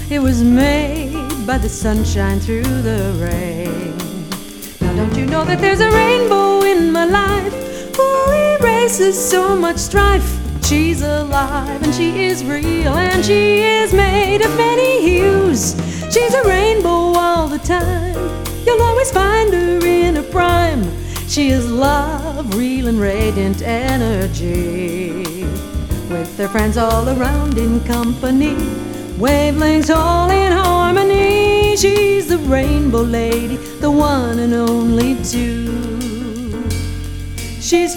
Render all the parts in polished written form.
It was made by the sunshine through the rain. Now don't you know that there's a rainbow in my life who erases so much strife? She's alive and she is real and she is made of many hues. She's a rainbow all the time. You'll always find her in her prime. She is love, real and radiant energy. With her friends all around in company, wavelengths all in harmony. She's the rainbow lady, the one and only two. She's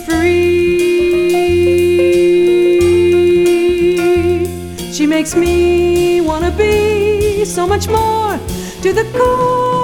free. She makes me wanna be so much more to the core.